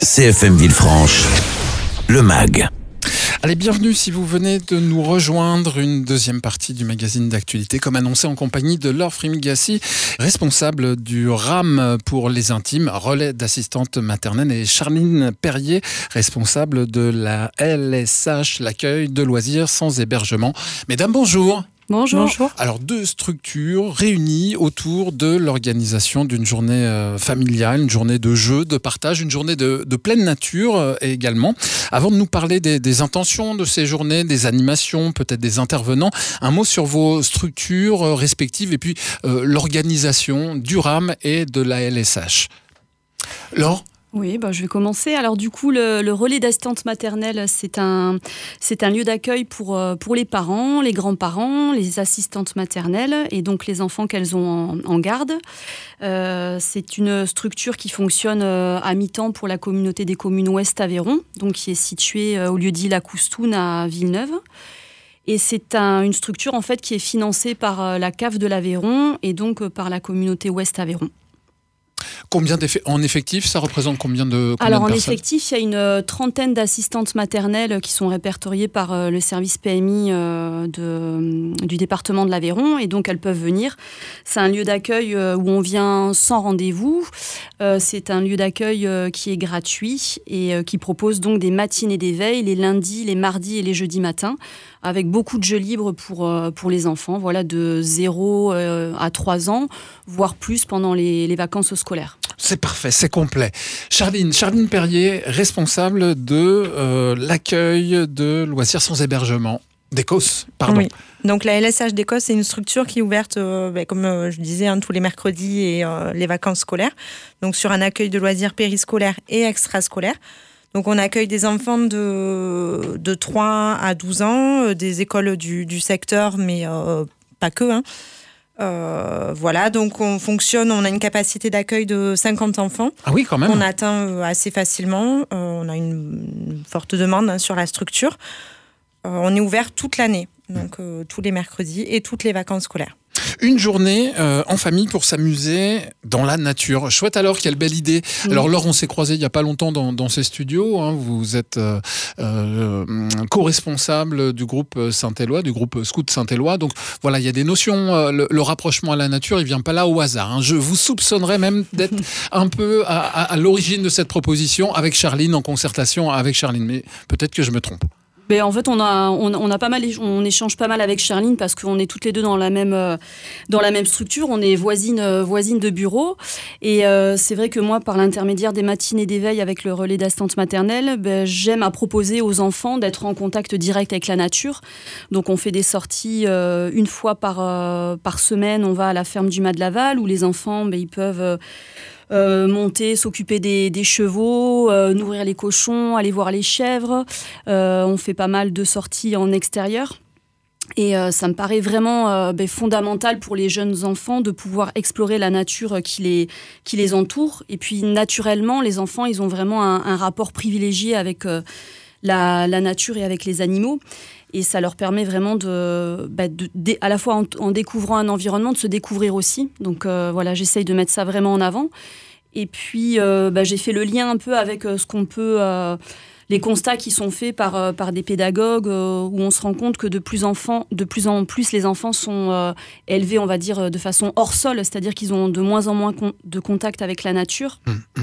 CFM Villefranche, le MAG. Allez, bienvenue si vous venez de nous rejoindre, une deuxième partie du magazine d'actualité, comme annoncé en compagnie de Laure Frimigassi, responsable du RAM pour les intimes, relais d'assistante maternelle, et Charline Perrier, responsable de la LSH, l'accueil de loisirs sans hébergement. Mesdames, bonjour. Bonjour. Alors, deux structures réunies autour de l'organisation d'une journée familiale, une journée de jeu, de partage, une journée de pleine nature également. Avant de nous parler des intentions de ces journées, des animations, peut-être des intervenants, un mot sur vos structures respectives et puis l'organisation du RAM et de la LSH. Laure ? Oui, je vais commencer. Alors du coup, le relais d'assistante maternelle, c'est un lieu d'accueil pour les parents, les grands-parents, les assistantes maternelles et donc les enfants qu'elles ont en garde. C'est une structure qui fonctionne à mi-temps pour la communauté des communes Ouest Aveyron, donc qui est située au lieu-dit La Coustoune à Villeneuve. Et c'est une structure en fait qui est financée par la CAF de l'Aveyron et donc par la communauté Ouest Aveyron. Combien en effectif, ça représente combien de personnes ? Alors en effectif, il y a une trentaine d'assistantes maternelles qui sont répertoriées par le service PMI du département de l'Aveyron et donc elles peuvent venir. C'est un lieu d'accueil où on vient sans rendez-vous. C'est un lieu d'accueil qui est gratuit et qui propose donc des matinées d'éveil les lundis, les mardis et les jeudis matins avec beaucoup de jeux libres pour les enfants, voilà, de 0 à 3 ans, voire plus pendant les vacances scolaires. C'est parfait, c'est complet. Charline Perrier, responsable de l'accueil de loisirs sans hébergement d'Écosse, pardon. Oui. Donc la LSH d'Écosse, c'est une structure qui est ouverte, comme je disais, tous les mercredis et les vacances scolaires. Donc sur un accueil de loisirs périscolaires et extrascolaires. Donc on accueille des enfants de 3 à 12 ans, des écoles du secteur, mais pas que. Voilà, donc on a une capacité d'accueil de 50 enfants. Ah oui, quand même. On atteint assez facilement. On a une forte demande sur la structure. On est ouvert toute l'année, donc tous les mercredis et toutes les vacances scolaires. Une journée en famille pour s'amuser dans la nature. Chouette alors, quelle belle idée. Alors Laure, on s'est croisés il n'y a pas longtemps dans ces studios. Vous êtes co-responsable du groupe Saint-Éloi, du groupe Scout Saint-Éloi. Donc voilà, il y a des notions, le rapprochement à la nature, il ne vient pas là au hasard. Je vous soupçonnerais même d'être un peu à l'origine de cette proposition avec Charline, en concertation avec Charline. Mais peut-être que je me trompe. Mais en fait, on échange pas mal avec Charline parce qu'on est toutes les deux dans la même structure. On est voisines de bureau. Et c'est vrai que moi, par l'intermédiaire des matinées d'éveil avec le relais d'assistante maternelle, j'aime à proposer aux enfants d'être en contact direct avec la nature. Donc, on fait des sorties une fois par semaine. On va à la ferme du Mas de Laval où les enfants, ils peuvent monter, s'occuper des chevaux, nourrir les cochons, aller voir les chèvres. On fait pas mal de sorties en extérieur. Et ça me paraît vraiment fondamental pour les jeunes enfants de pouvoir explorer la nature qui les entoure. Et puis naturellement, les enfants, ils ont vraiment un rapport privilégié avec la nature et avec les animaux. Et ça leur permet vraiment à la fois en découvrant un environnement, de se découvrir aussi. Donc voilà, j'essaye de mettre ça vraiment en avant. Et puis, j'ai fait le lien un peu avec ce qu'on peut... les constats qui sont faits par des pédagogues où on se rend compte que de plus en plus les enfants sont élevés, on va dire, de façon hors sol, c'est-à-dire qu'ils ont de moins en moins de contact avec la nature.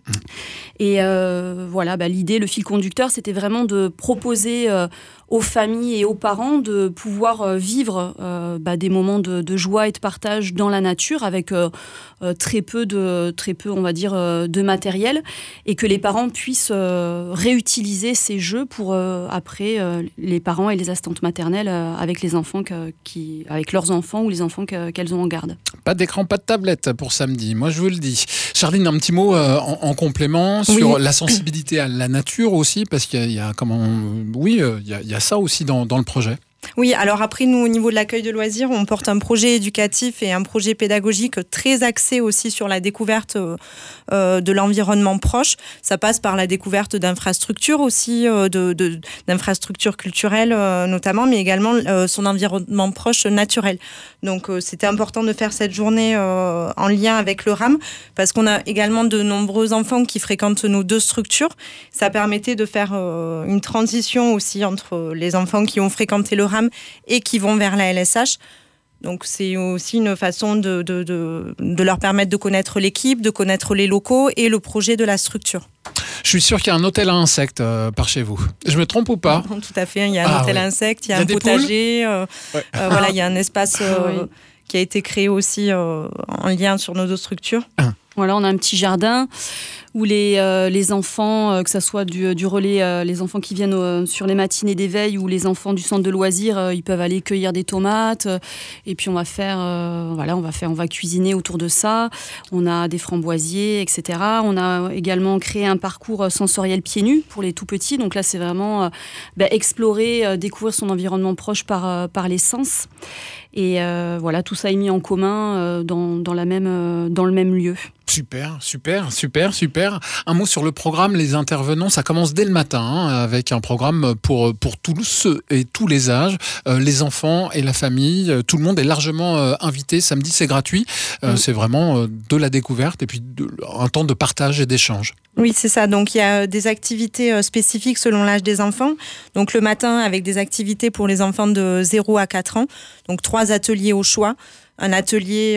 Et voilà, l'idée, le fil conducteur, c'était vraiment de proposer aux familles et aux parents de pouvoir vivre des moments de joie et de partage dans la nature avec très peu, on va dire, de matériel et que les parents puissent réutiliser ces jeux pour après les parents et les assistantes maternelles avec les enfants avec leurs enfants ou les enfants qu'elles ont en garde. Pas d'écran, pas de tablette pour samedi, moi je vous le dis. Charline, un petit mot en complément sur la sensibilité à la nature aussi, parce qu'il y a il y a ça aussi dans le projet. Oui, alors après, nous, au niveau de l'accueil de loisirs, on porte un projet éducatif et un projet pédagogique très axé aussi sur la découverte de l'environnement proche. Ça passe par la découverte d'infrastructures aussi, d'infrastructures culturelles notamment, mais également son environnement proche naturel. Donc, c'était important de faire cette journée en lien avec le RAM, parce qu'on a également de nombreux enfants qui fréquentent nos 2 structures. Ça permettait de faire une transition aussi entre les enfants qui ont fréquenté le RAM et qui vont vers la LSH. Donc c'est aussi une façon de leur permettre de connaître l'équipe, de connaître les locaux et le projet de la structure. Je suis sûr qu'il y a un hôtel à insectes par chez vous. Je me trompe ou pas ? Tout à fait, il y a un hôtel à insectes, il y a un potager, voilà, il y a un espace qui a été créé aussi en lien sur nos 2 structures. Voilà, on a un petit jardin où les enfants, que ce soit du relais, les enfants qui viennent sur les matinées d'éveil ou les enfants du centre de loisirs, ils peuvent aller cueillir des tomates. Et puis on va cuisiner autour de ça. On a des framboisiers, etc. On a également créé un parcours sensoriel pieds nus pour les tout petits. Donc là, c'est vraiment explorer, découvrir son environnement proche par les sens. Et voilà, tout ça est mis en commun dans le même lieu. Super. Un mot sur le programme, les intervenants, ça commence dès le matin avec un programme pour tous et tous les âges, les enfants et la famille, tout le monde est largement invité. Samedi, c'est gratuit, c'est vraiment de la découverte et puis un temps de partage et d'échange. Oui, c'est ça. Donc, il y a des activités spécifiques selon l'âge des enfants. Donc, le matin, avec des activités pour les enfants de 0 à 4 ans. Donc, 3 ateliers au choix. Un atelier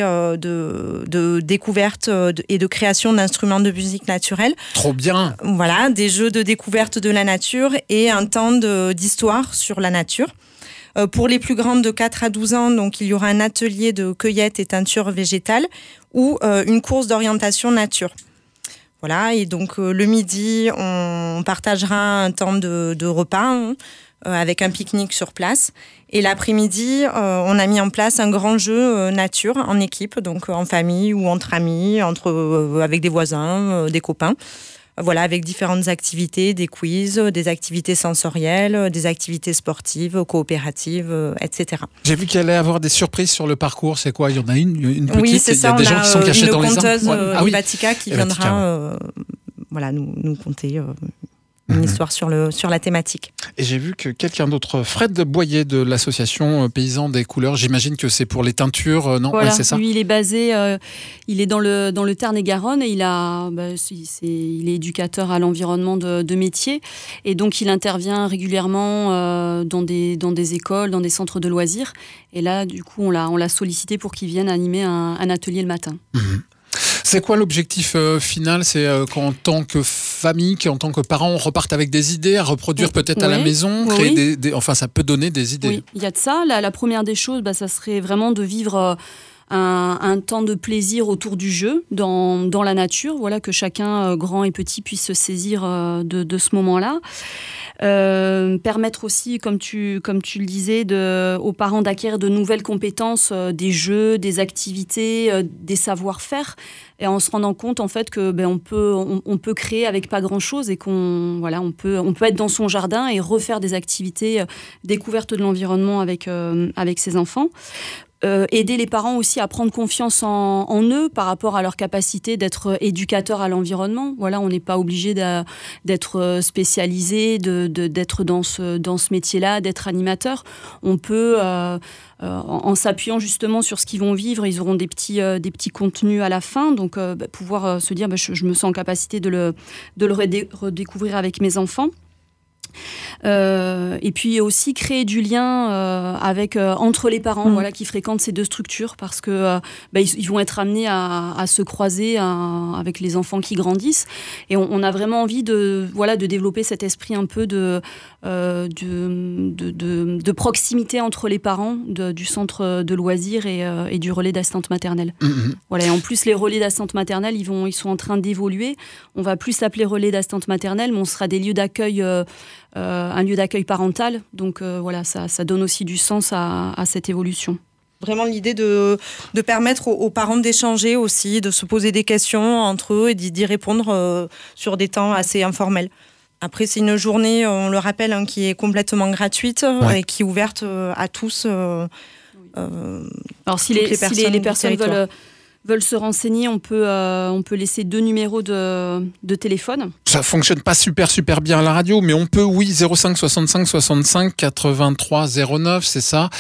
de découverte et de création d'instruments de musique naturelle. Trop bien. Voilà, des jeux de découverte de la nature et un temps d'histoire sur la nature. Pour les plus grandes de 4 à 12 ans, donc, il y aura un atelier de cueillette et teinture végétale ou une course d'orientation nature. Voilà, et donc le midi, on partagera un temps de repas avec un pique-nique sur place. Et l'après-midi, on a mis en place un grand jeu nature en équipe, donc en famille ou entre amis, avec des voisins, des copains. Voilà, avec différentes activités, des quiz, des activités sensorielles, des activités sportives, coopératives, etc. J'ai vu qu'il allait y avoir des surprises sur le parcours. C'est quoi ? Il y en a une petite. Oui, c'est ça. Il y a des gens qui sont cachés dans les arbres. Il y a une conteuse, Ivatica, qui viendra nous conter une histoire sur la thématique. Et j'ai vu que quelqu'un d'autre, Fred Boyer de l'association Paysans des Couleurs, j'imagine que c'est pour les teintures, non ? Voilà, ouais, c'est ça. lui il est basé, il est dans le Tarn-et-Garonne et il est éducateur à l'environnement de métier et donc il intervient régulièrement dans des écoles, dans des centres de loisirs et là du coup on l'a sollicité pour qu'il vienne animer un atelier le matin. C'est quoi l'objectif final ? C'est qu'en tant que famille, qu'en tant que parents, on reparte avec des idées à reproduire peut-être à la maison, créer enfin ça peut donner des idées. Oui, il y a de ça. La première des choses, ça serait vraiment de vivre un temps de plaisir autour du jeu, dans la nature, voilà, que chacun, grand et petit, puisse se saisir de ce moment-là. Permettre aussi, comme tu le disais, aux parents d'acquérir de nouvelles compétences, des jeux, des activités, des savoir-faire, et en se rendant compte en fait que on peut créer avec pas grand-chose et on peut être dans son jardin et refaire des activités découverte de l'environnement avec ses enfants. Aider les parents aussi à prendre confiance en eux par rapport à leur capacité d'être éducateurs à l'environnement. Voilà, on n'est pas obligé d'être spécialisé, d'être dans ce métier-là, d'être animateur. On peut, en s'appuyant justement sur ce qu'ils vont vivre, ils auront des petits contenus à la fin, donc pouvoir se dire je me sens en capacité de le redécouvrir avec mes enfants. Et puis aussi créer du lien entre les parents qui fréquentent ces 2 structures parce que ils vont être amenés à se croiser avec les enfants qui grandissent et on a vraiment envie de développer cet esprit un peu de proximité entre les parents du centre de loisirs et du relais d'assistante maternelle. Voilà, et en plus les relais d'assistante maternelle ils sont en train d'évoluer. On va plus s'appeler relais d'assistante maternelle, mais on sera des lieux d'accueil, un lieu d'accueil parental. Donc ça donne aussi du sens à cette évolution. Vraiment l'idée de permettre aux parents d'échanger aussi, de se poser des questions entre eux et d'y répondre sur des temps assez informels. Après, c'est une journée, on le rappelle, qui est complètement gratuite et qui est ouverte à tous. Alors, si les personnes veulent se renseigner, on peut laisser 2 numéros de téléphone. Ça fonctionne pas super bien à la radio, mais on peut, 05 65 65 83 09, c'est ça,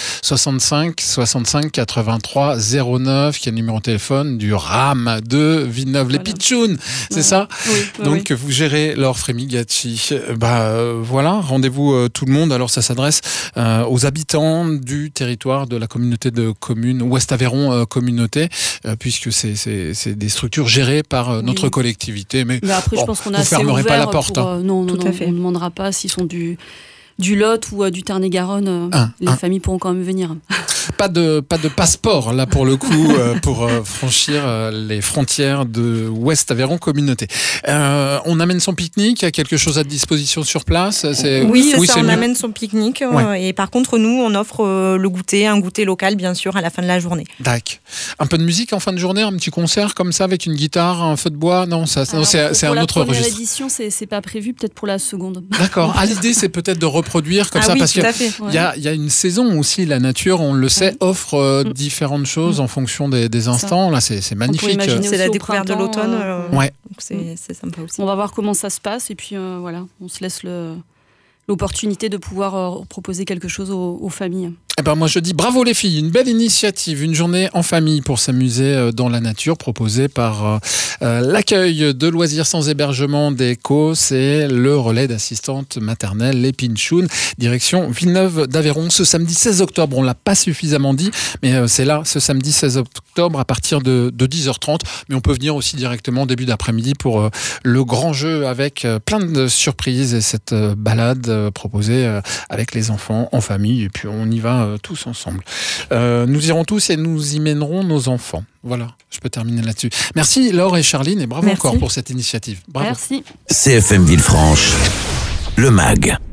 65 65 83 09, qui est le numéro de téléphone du RAM de Villeneuve-les-Pitchounes, c'est ça. Oui, Donc vous gérez Laure Frémigacci. Voilà, rendez-vous tout le monde. Alors ça s'adresse aux habitants du territoire de la communauté de communes Ouest-Aveyron Communauté, puisque c'est des structures gérées par notre collectivité. Mais après, je pense qu'on a vous assez fermerez ouvert pas la porte. Non, à fait. On ne demandera pas s'ils sont du Lot ou du Tarn-et-Garonne. Les familles pourront quand même venir. Pas de passeport, là, pour le coup, pour franchir les frontières de Ouest-Aveyron Communauté. On amène son pique-nique, il y a quelque chose à disposition sur place. Oui, c'est ça, on amène son pique-nique. Et par contre, nous, on offre un goûter local, bien sûr, à la fin de la journée. D'accord. Un peu de musique en fin de journée, un petit concert comme ça, avec une guitare, un feu de bois? Non, c'est un autre registre. Pour la première édition, c'est pas prévu, peut-être pour la seconde. D'accord. L'idée, c'est peut-être de reproduire comme ça, parce qu'il y a une saison aussi, la nature, on le sait, offre différentes choses en fonction des instants. Là, c'est magnifique. C'est la découverte de l'automne. Ouais. C'est sympa aussi. On va voir comment ça se passe et puis voilà, on se laisse l'opportunité de pouvoir proposer quelque chose aux familles. Moi je dis bravo les filles, une belle initiative, une journée en famille pour s'amuser dans la nature proposée par l'accueil de loisirs sans hébergement des COS et le relais d'assistante maternelle les Pitchounes, direction Villeneuve d'Aveyron, ce samedi 16 octobre. On ne l'a pas suffisamment dit, mais c'est là, ce samedi 16 octobre à partir de 10h30, mais on peut venir aussi directement début d'après-midi pour le grand jeu avec plein de surprises et cette balade proposée avec les enfants en famille, et puis on y va tous ensemble. Nous irons tous et nous y mènerons nos enfants. Voilà, je peux terminer là-dessus. Merci Laure et Charline et bravo encore pour cette initiative. Bravo. Merci. CFM Villefranche, le MAG.